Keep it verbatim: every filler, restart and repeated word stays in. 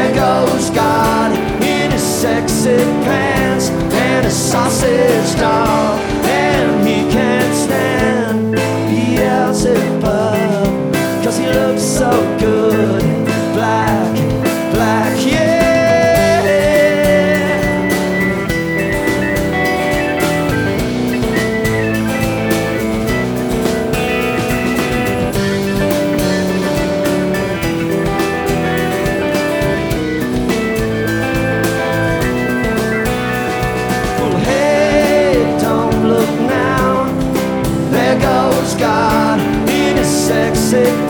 There goes God in his sexy pants and a sausage dog, and he can't stand Beelzebub, 'cause he looks so good in black, black, yeah. God in his sexy